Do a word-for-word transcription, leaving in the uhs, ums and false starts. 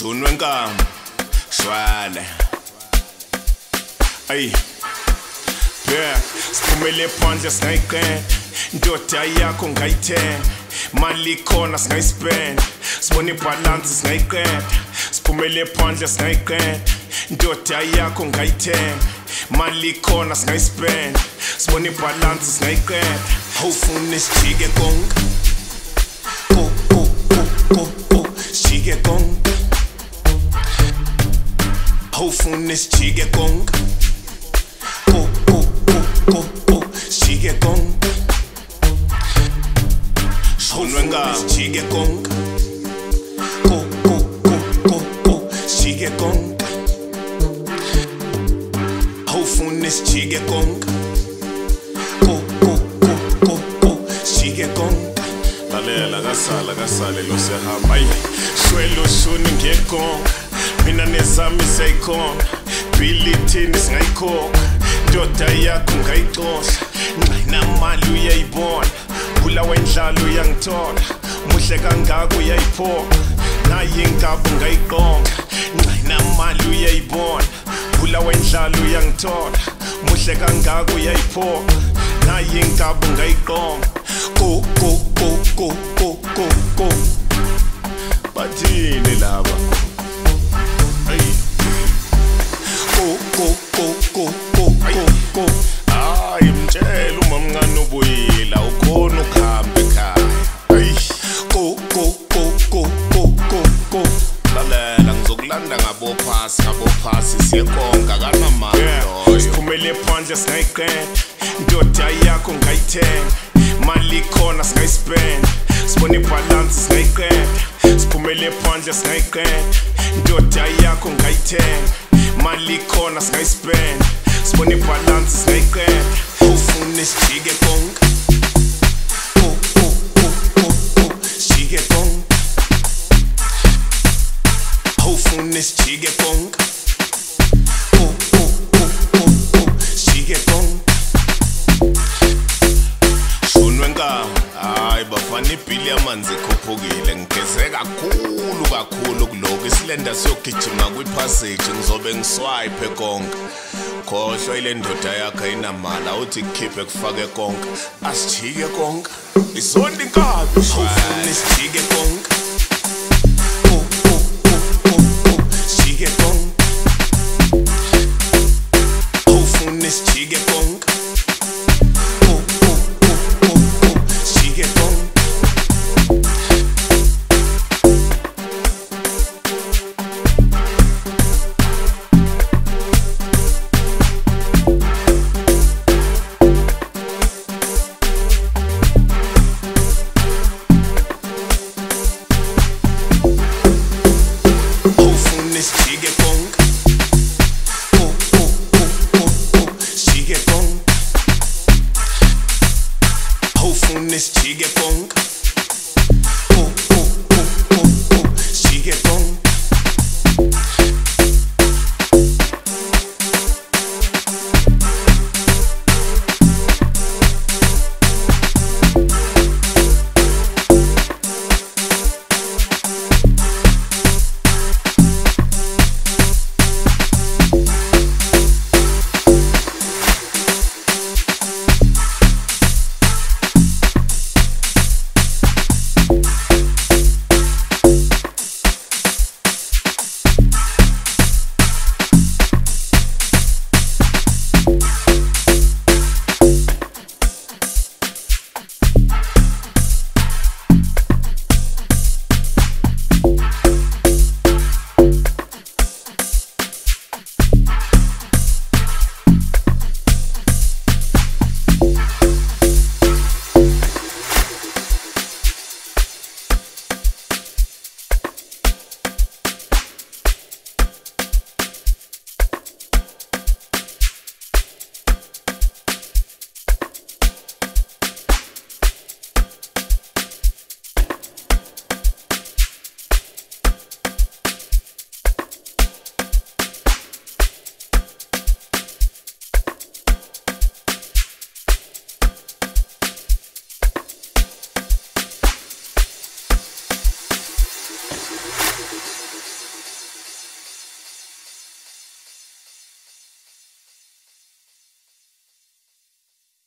Shunwe nkamba shwale ay yeah siphumele phandle singayiqenda indoda yakho ngayithenga mali khona singayispend sibona ibalance singayiqenda siphumele phandle singayiqenda indoda yakho ngayithenga mali khona singayispend sibona ibalance singayiqenda awufune sijike konke ko ko ko ko sijike konke awufune sijike konke ko ko ko ko sijike konke shunwe ngamba sijike konke ko ko ko ko sijike konke awufune sijike konke ko ko ko ko sijike konke lalela kasala kasale lo sehamba ayi shwelo shuni ngekonke mina nezami seyikhona bilithini singayikhokha ndoda yakho ngayixosha nginamali uyayibona bula wendlalo uyangithola muhle kangaka uyayiphoka naye ingabo ngayiqonga nginamali uyayibona bula wendlalo uyangithola muhle kangaka uyayiphoka naye ingabo ngayiqonga ko ko ko ko ko ko ko bathini laba ko ko ko ko ko ko ay mtshela umamncane ubuyila ukhona ukuhamba ekhaya ay ko ko ko ko ko ko ko lalela ngizokulanda ngabo phasi ngabo phasi siyekonga kanamali loyo siphumele phandle singayiqenda indoda yakho ngayithenga mali khona singayispend sibona ibalance singayiqenda siphumele phandle singayiqenda indoda yakho ngayithenga mali khona singayispend sibona ibalance singayiqenda awufune sijike konke ko ko ko ko ko sijike konke awufune sijike konke ko ko ko ko ko sijike konke shunwe nkamba hayi bafana ibhili yamanzi ikhuphukile ngigeze kakhulu kakhulu kuloko isilenda siyogijima kwipassage ngizobe ngiswipe konke khohlwa ile ndoda yakhe inamali awuthi kukhiphe kufake konke asijike konke isonto inkabi awufune sijike konke